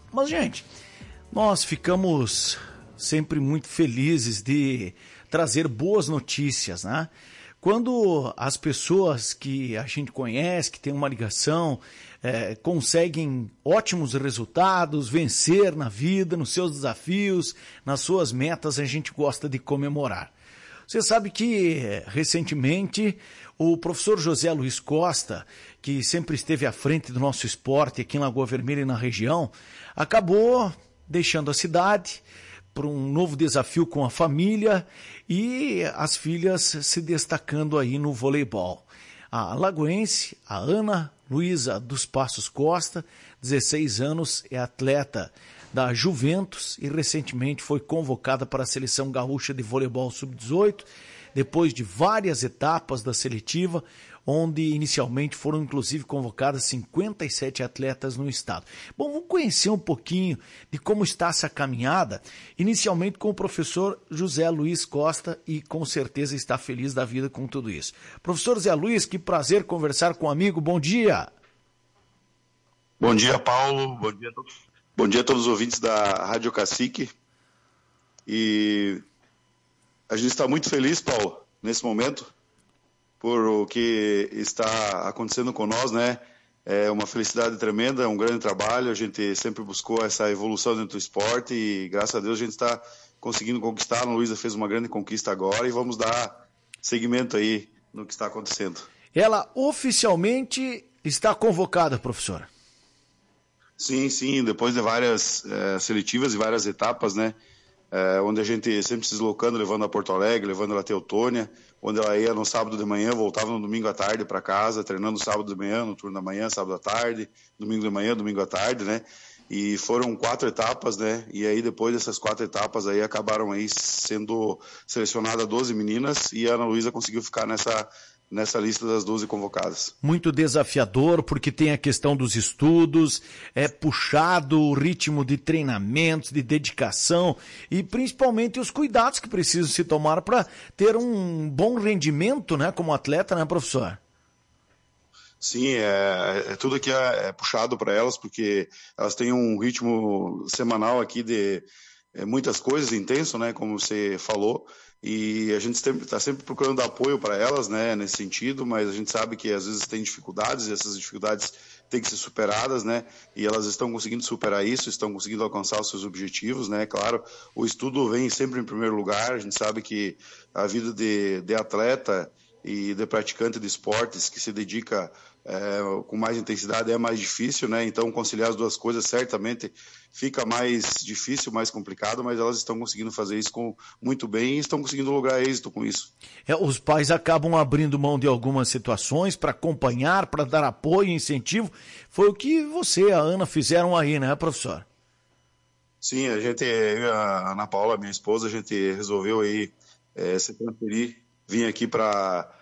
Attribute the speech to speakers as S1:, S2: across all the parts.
S1: Mas, gente, nós ficamos sempre muito felizes de trazer boas notícias, né? Quando as pessoas que a gente conhece, que tem uma ligação, conseguem ótimos resultados, vencer na vida, nos seus desafios, nas suas metas, a gente gosta de comemorar. Você sabe que, recentemente, o professor José Luiz Costa, que sempre esteve à frente do nosso esporte aqui em Lagoa Vermelha e na região, acabou deixando a cidade para um novo desafio com a família e as filhas se destacando aí no voleibol. A lagoense, a Ana Luísa dos Passos Costa, 16 anos, é atleta da Juventus e recentemente foi convocada para a Seleção Gaúcha de Voleibol Sub-18, depois de várias etapas da seletiva, onde inicialmente foram inclusive convocadas 57 atletas no estado. Bom, vamos conhecer um pouquinho de como está essa caminhada, inicialmente com o professor José Luiz Costa, e com certeza está feliz da vida com tudo isso. Professor Zé Luiz, que prazer conversar com um amigo, bom dia.
S2: Bom dia, Paulo, bom dia a todos os ouvintes da Rádio Cacique, e a gente está muito feliz, Paulo, nesse momento, por o que está acontecendo com nós, né? É uma felicidade tremenda, é um grande trabalho, a gente sempre buscou essa evolução dentro do esporte e graças a Deus a gente está conseguindo conquistar. A Ana Luísa fez uma grande conquista agora e vamos dar seguimento aí no que está acontecendo.
S1: Ela oficialmente está convocada, professora?
S2: Sim, depois de várias seletivas e várias etapas, né? Onde a gente sempre se deslocando, levando a Porto Alegre, levando ela até Teutônia, onde ela ia no sábado de manhã, voltava no domingo à tarde para casa, treinando sábado de manhã, no turno da manhã, sábado à tarde, domingo de manhã, domingo à tarde, né? E foram 4 etapas, né? E aí depois dessas 4 etapas aí acabaram aí sendo selecionadas 12 meninas e a Ana Luísa conseguiu ficar nessa lista das 12 convocadas.
S1: Muito desafiador, porque tem a questão dos estudos, é puxado o ritmo de treinamentos, de dedicação e principalmente os cuidados que precisam se tomar para ter um bom rendimento, né, como atleta, né, professor?
S2: Sim, tudo aqui é puxado para elas, porque elas têm um ritmo semanal aqui de muitas coisas, intenso, né, como você falou, e a gente está sempre procurando dar apoio para elas, né, nesse sentido, mas a gente sabe que às vezes tem dificuldades, e essas dificuldades têm que ser superadas, né, e elas estão conseguindo superar isso, estão conseguindo alcançar os seus objetivos, né, claro, o estudo vem sempre em primeiro lugar, a gente sabe que a vida de atleta e de praticante de esportes que se dedica com mais intensidade é mais difícil, né? Então conciliar as duas coisas certamente fica mais difícil, mais complicado, mas elas estão conseguindo fazer isso muito bem e estão conseguindo lograr êxito com isso.
S1: Os pais acabam abrindo mão de algumas situações para acompanhar, para dar apoio e incentivo. Foi o que você e a Ana fizeram aí, né, professor?
S2: Sim, eu e a Ana Paula, minha esposa, a gente resolveu aí se transferir, vir aqui para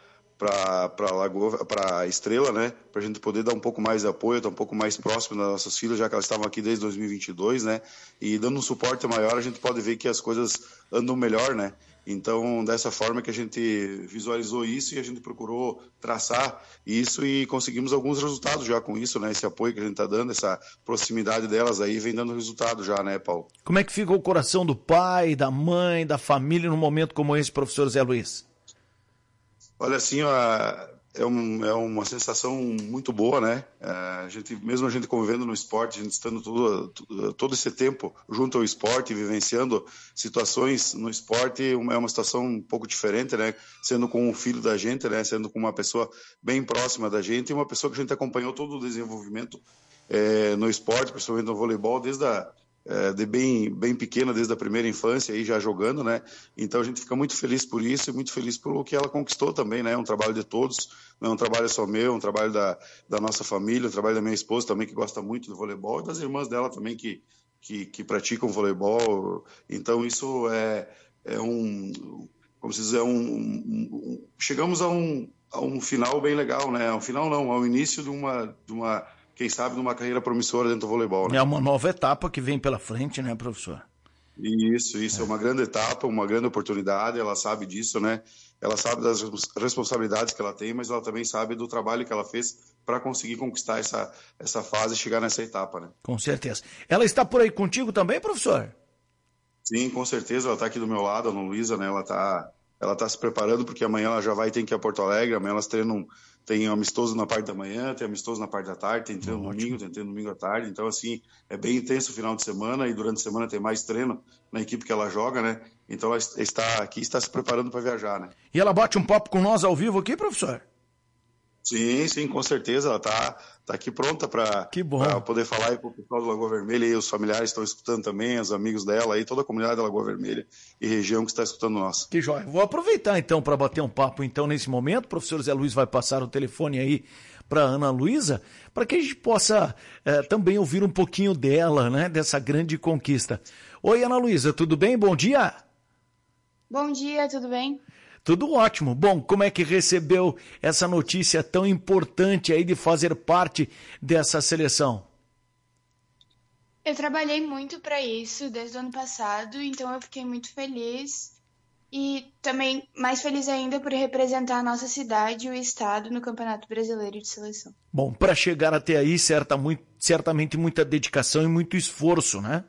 S2: Estrela, né, para a gente poder dar um pouco mais de apoio, estar um pouco mais próximo das nossas filhas, já que elas estavam aqui desde 2022, né, e dando um suporte maior, a gente pode ver que as coisas andam melhor, né, então dessa forma que a gente visualizou isso e a gente procurou traçar isso e conseguimos alguns resultados já com isso, né, esse apoio que a gente está dando, essa proximidade delas aí vem dando resultado já, né, Paulo?
S1: Como é que fica o coração do pai, da mãe, da família num momento como esse, professor Zé Luiz?
S2: Olha, assim, é uma sensação muito boa, né? Mesmo a gente convivendo no esporte, a gente estando todo esse tempo junto ao esporte, vivenciando situações no esporte, é uma situação um pouco diferente, né? Sendo com um filho da gente, né? Sendo com uma pessoa bem próxima da gente e uma pessoa que a gente acompanhou todo o desenvolvimento no esporte, principalmente no voleibol, de bem pequena, desde a primeira infância, aí já jogando, né? Então a gente fica muito feliz por isso e muito feliz pelo que ela conquistou também, né? É um trabalho de todos, não é um trabalho só meu, é um trabalho da nossa família, um trabalho da minha esposa também, que gosta muito do voleibol, e das irmãs dela também, que praticam voleibol. Então isso como se diz, chegamos a um final bem legal, né? Um final não, ao início de uma quem sabe, numa carreira promissora dentro do voleibol, né?
S1: É uma nova etapa que vem pela frente, né, professor?
S2: Isso é uma grande etapa, uma grande oportunidade, ela sabe disso, né? Ela sabe das responsabilidades que ela tem, mas ela também sabe do trabalho que ela fez para conseguir conquistar essa fase e chegar nessa etapa, né?
S1: Com certeza. Ela está por aí contigo também, professor?
S2: Sim, com certeza, ela está aqui do meu lado, a Ana Luísa, né? Ela tá se preparando, porque amanhã ela já vai ter que ir a Porto Alegre, amanhã elas treinam, tem amistoso na parte da manhã, tem amistoso na parte da tarde, tem treino domingo, tem treino domingo à tarde, então assim, é bem intenso o final de semana, e durante a semana tem mais treino na equipe que ela joga, né? Então ela está aqui, está se preparando para viajar, né?
S1: E ela bate um papo com nós ao vivo aqui, professor?
S2: Sim, com certeza, ela tá aqui pronta para poder falar aí com o pessoal do Lagoa Vermelha, e os familiares estão escutando também, os amigos dela aí, toda a comunidade da Lagoa Vermelha e região que está escutando nós.
S1: Que jóia. Vou aproveitar então para bater um papo então nesse momento. O professor Zé Luiz vai passar o telefone aí para Ana Luísa, para que a gente possa também ouvir um pouquinho dela, né, dessa grande conquista. Oi, Ana Luísa, tudo bem? Bom dia.
S3: Bom dia, tudo bem?
S1: Tudo ótimo. Bom, como é que recebeu essa notícia tão importante aí de fazer parte dessa seleção?
S3: Eu trabalhei muito para isso desde o ano passado, então eu fiquei muito feliz e também mais feliz ainda por representar a nossa cidade e o estado no Campeonato Brasileiro de Seleção.
S1: Bom, para chegar até aí, certamente muita dedicação e muito esforço, né?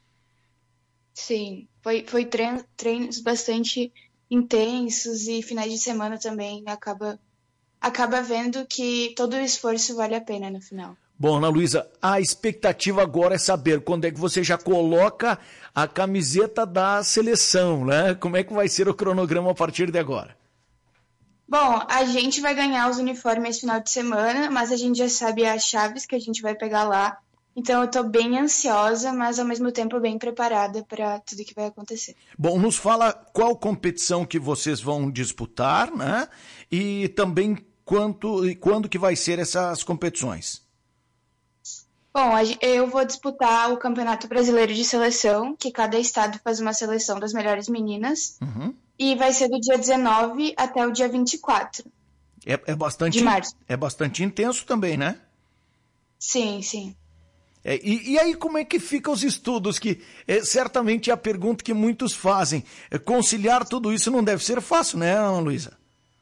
S3: Sim, foi treinos bastante intensos e finais de semana também acaba vendo que todo o esforço vale a pena no final.
S1: Bom, Ana Luísa, a expectativa agora é saber quando é que você já coloca a camiseta da seleção, né? Como é que vai ser o cronograma a partir de agora?
S3: Bom, a gente vai ganhar os uniformes final de semana, mas a gente já sabe as chaves que a gente vai pegar lá. Então eu estou bem ansiosa, mas ao mesmo tempo bem preparada para tudo que vai acontecer.
S1: Bom, nos fala qual competição que vocês vão disputar, né? E também quando que vai ser essas competições.
S3: Bom, eu vou disputar o Campeonato Brasileiro de Seleção, que cada estado faz uma seleção das melhores meninas.
S1: Uhum.
S3: E vai ser do dia 19 até o dia 24 de março.
S1: É bastante intenso também, né?
S3: Sim, sim.
S1: E aí como é que ficam os estudos, que certamente é a pergunta que muitos fazem. Conciliar tudo isso não deve ser fácil, né, Ana Luísa?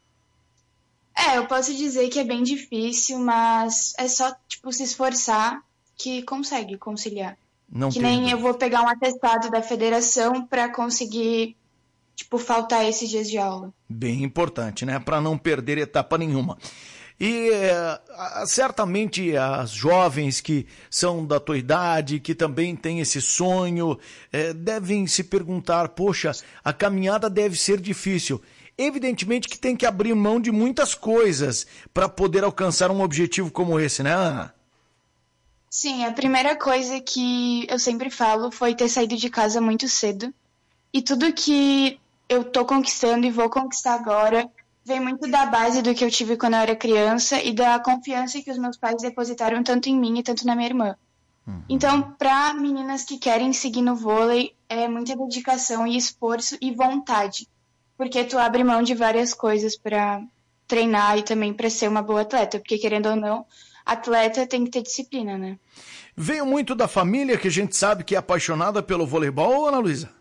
S3: Eu posso dizer que é bem difícil, mas é só se esforçar que consegue conciliar.
S1: Não
S3: que nem eu vou pegar um atestado da federação para conseguir faltar esses dias de aula.
S1: Bem importante, né, para não perder etapa nenhuma. E certamente as jovens que são da tua idade, que também têm esse sonho, devem se perguntar, poxa, a caminhada deve ser difícil. Evidentemente que tem que abrir mão de muitas coisas para poder alcançar um objetivo como esse, né, Ana?
S3: Sim, a primeira coisa que eu sempre falo foi ter saído de casa muito cedo. E tudo que eu tô conquistando e vou conquistar agora vem muito da base do que eu tive quando eu era criança e da confiança que os meus pais depositaram tanto em mim e tanto na minha irmã. Uhum. Então, para meninas que querem seguir no vôlei, é muita dedicação e esforço e vontade, porque tu abre mão de várias coisas para treinar e também para ser uma boa atleta, porque querendo ou não, atleta tem que ter disciplina, né?
S1: Veio muito da família, que a gente sabe que é apaixonada pelo voleibol, Ana Luísa?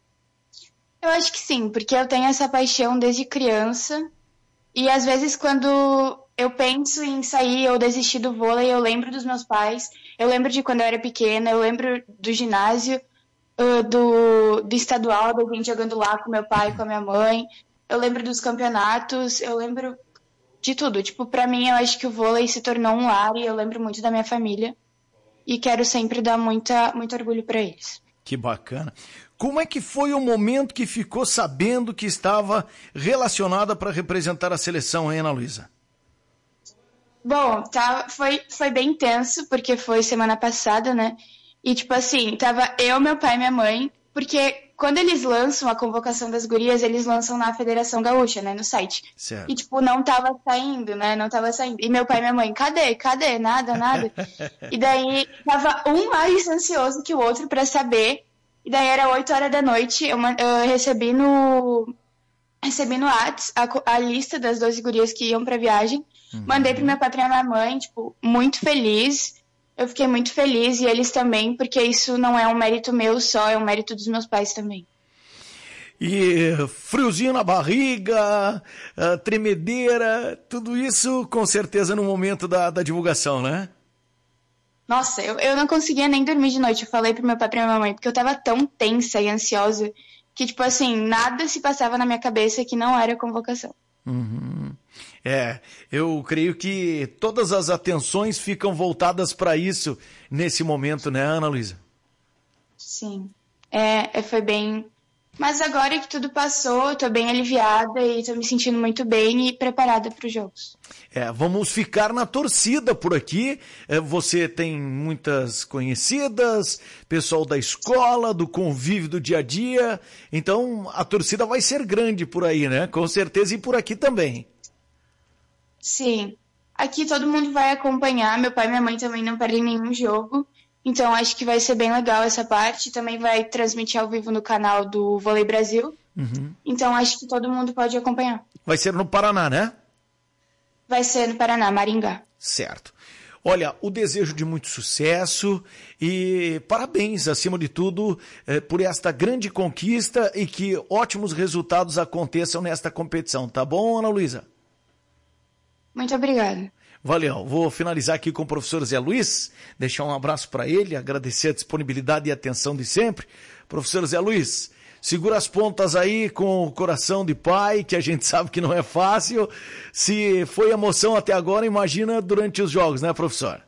S3: Eu acho que sim, porque eu tenho essa paixão desde criança. E às vezes quando eu penso em sair ou desistir do vôlei, eu lembro dos meus pais, eu lembro de quando eu era pequena, eu lembro do ginásio, do estadual, da gente jogando lá com meu pai, com a minha mãe, eu lembro dos campeonatos, eu lembro de tudo. Pra mim, eu acho que o vôlei se tornou um lar e eu lembro muito da minha família e quero sempre dar muito orgulho para eles.
S1: Que bacana. Como é que foi o momento que ficou sabendo que estava relacionada para representar a seleção, hein, Ana Luísa?
S3: Bom, foi bem intenso, porque foi semana passada, né? E, tava eu, meu pai e minha mãe, porque quando eles lançam a convocação das gurias, eles lançam na Federação Gaúcha, né, no site.
S1: Certo.
S3: E, não tava saindo, né, não tava saindo. E meu pai e minha mãe, cadê? Nada. E daí, tava um mais ansioso que o outro pra saber. E daí era 8 horas da noite, eu recebi no Whats a lista das 12 gurias que iam pra viagem. Uhum. Mandei pro meu pai e pra minha mãe, muito feliz. Eu fiquei muito feliz e eles também, porque isso não é um mérito meu só, é um mérito dos meus pais também.
S1: E friozinho na barriga, tremedeira, tudo isso com certeza no momento da divulgação, né?
S3: Nossa, eu não conseguia nem dormir de noite. Eu falei pro meu pai e pra minha mamãe, porque eu tava tão tensa e ansiosa que, tipo assim, nada se passava na minha cabeça que não era convocação.
S1: Uhum. Eu creio que todas as atenções ficam voltadas para isso nesse momento, né, Ana Luísa?
S3: Sim, foi bem... Mas agora que tudo passou, eu tô bem aliviada e tô me sentindo muito bem e preparada para os jogos.
S1: Vamos ficar na torcida por aqui. Você tem muitas conhecidas, pessoal da escola, do convívio do dia a dia. Então a torcida vai ser grande por aí, né? Com certeza, e por aqui também.
S3: Sim, aqui todo mundo vai acompanhar. Meu pai e minha mãe também não perdem nenhum jogo. Então, acho que vai ser bem legal essa parte. Também vai transmitir ao vivo no canal do Vôlei Brasil.
S1: Uhum.
S3: Então, acho que todo mundo pode acompanhar.
S1: Vai ser no Paraná, né?
S3: Vai ser no Paraná, Maringá.
S1: Certo. Olha, o desejo de muito sucesso e parabéns, acima de tudo, por esta grande conquista e que ótimos resultados aconteçam nesta competição. Tá bom, Ana Luísa?
S3: Muito obrigada.
S1: Valeu, vou finalizar aqui com o professor Zé Luiz, deixar um abraço para ele, agradecer a disponibilidade e atenção de sempre. Professor Zé Luiz, segura as pontas aí com o coração de pai, que a gente sabe que não é fácil. Se foi emoção até agora, imagina durante os jogos, né, professor?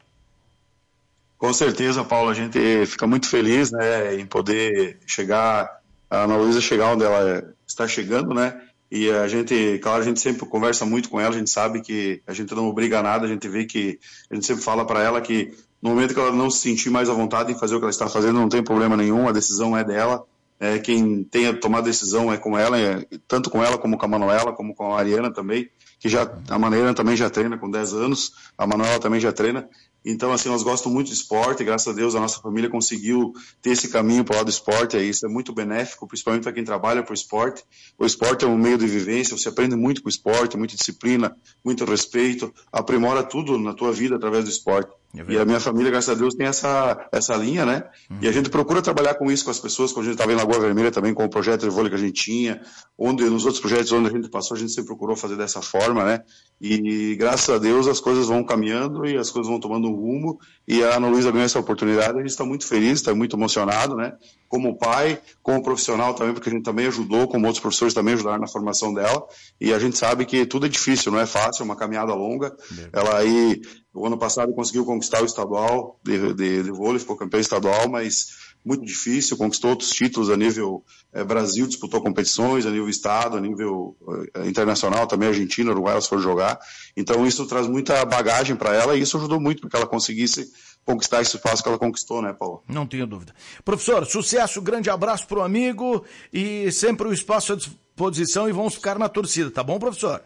S2: Com certeza, Paulo, a gente fica muito feliz, né, em poder chegar, a Ana Luísa chegar onde ela está chegando, né? E a gente, claro, a gente sempre conversa muito com ela, a gente sabe que a gente não obriga a nada, a gente vê que, a gente sempre fala para ela que no momento que ela não se sentir mais à vontade em fazer o que ela está fazendo, não tem problema nenhum, a decisão é dela, quem tem a tomar a decisão é com ela, tanto com ela como com a Manuela, como com a Mariana também, que a Mariana também já treina com 10 anos, a Manuela também já treina. Então, assim, nós gostamos muito de esporte, graças a Deus a nossa família conseguiu ter esse caminho para o lado do esporte, e isso é muito benéfico, principalmente para quem trabalha para o esporte. O esporte é um meio de vivência, você aprende muito com o esporte, muita disciplina, muito respeito, aprimora tudo na tua vida através do esporte. E a minha família, graças a Deus, tem essa linha, né? E a gente procura trabalhar com isso com as pessoas, quando a gente estava em Lagoa Vermelha também, com o projeto de vôlei que a gente tinha, nos outros projetos onde a gente passou, a gente sempre procurou fazer dessa forma, né? E graças a Deus as coisas vão caminhando e as coisas vão tomando um rumo, e a Ana Luísa ganhou essa oportunidade, a gente está muito feliz, está muito emocionado, né? Como pai, como profissional também, porque a gente também ajudou, como outros professores também ajudaram na formação dela, e a gente sabe que tudo é difícil, não é fácil, é uma caminhada longa. Ela aí, o ano passado, conseguiu conquistar o estadual de vôlei, ficou campeão estadual, mas muito difícil, conquistou outros títulos a nível Brasil, disputou competições a nível estado, a nível internacional, também Argentina, Uruguai, elas foram jogar. Então isso traz muita bagagem para ela e isso ajudou muito para que ela conseguisse conquistar esse espaço que ela conquistou, né, Paulo?
S1: Não tenho dúvida. Professor, sucesso, grande abraço para o amigo e sempre o espaço à disposição e vamos ficar na torcida, tá bom, professor?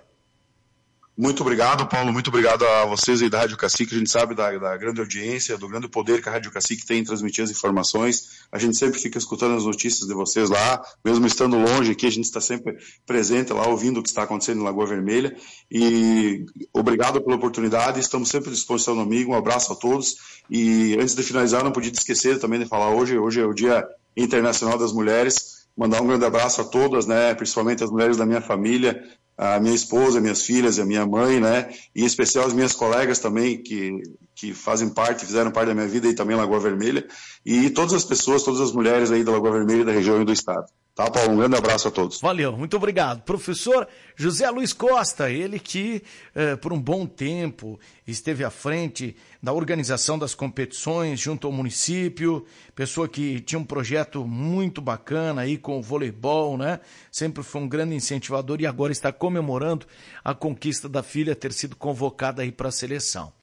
S2: Muito obrigado, Paulo, muito obrigado a vocês aí da Rádio Cacique, a gente sabe da grande audiência, do grande poder que a Rádio Cacique tem em transmitir as informações, a gente sempre fica escutando as notícias de vocês lá, mesmo estando longe aqui, a gente está sempre presente lá, ouvindo o que está acontecendo em Lagoa Vermelha, e obrigado pela oportunidade, estamos sempre à disposição do amigo, um abraço a todos, e antes de finalizar, não podia esquecer também de falar hoje é o Dia Internacional das Mulheres, mandar um grande abraço a todas, né, principalmente as mulheres da minha família, a minha esposa, minhas filhas, a minha mãe, né, e em especial as minhas colegas também, que fizeram parte da minha vida e também Lagoa Vermelha, e todas as pessoas, todas as mulheres aí da Lagoa Vermelha, da região e do estado. Tá, Paulo? Um grande abraço a todos.
S1: Valeu, muito obrigado. Professor José Luiz Costa, ele que por um bom tempo esteve à frente da organização das competições junto ao município, pessoa que tinha um projeto muito bacana aí com o voleibol, né? Sempre foi um grande incentivador e agora está comemorando a conquista da filha ter sido convocada aí para a seleção.